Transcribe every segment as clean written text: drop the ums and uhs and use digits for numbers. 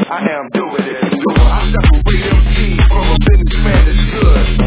I am doing it. I separate MC from a businessman that's good.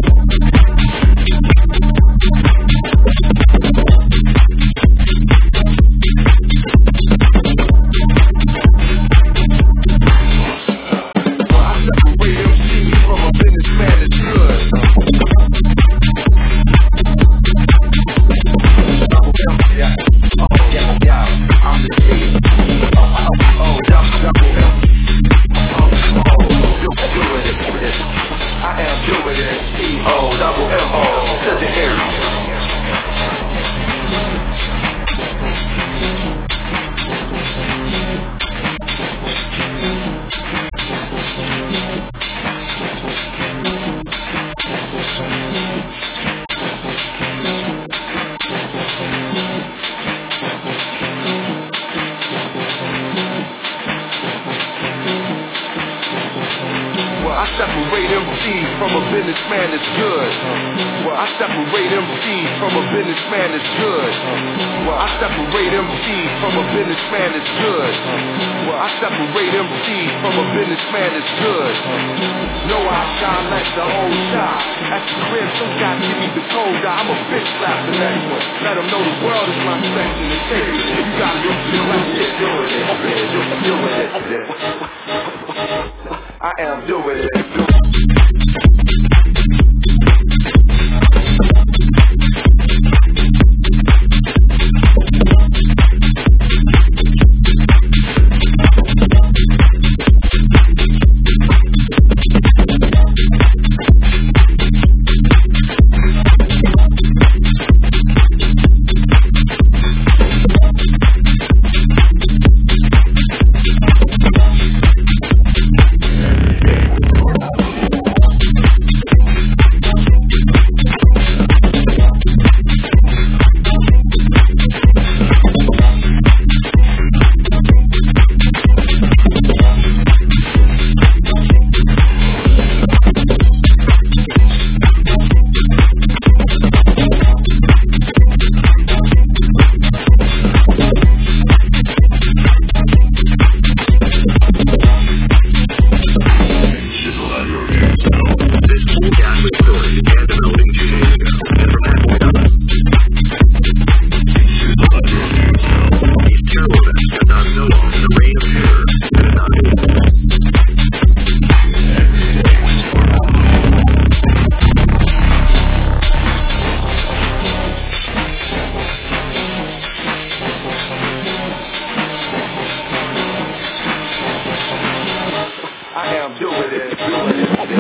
I separate MCs from a businessman that's good. Well, I separate MCs from a businessman that's good. Well, I separate MCs from a businessman that's good. Well, I separate MCs from a businessman that's good. No, I shine like the old shot. At the crib, some guy give me the cold eye. I'm a bitch slap the next one. Let them know the world is my section. And take it. You gotta go feel like shit. Doing it. I am doing it. I am doing it.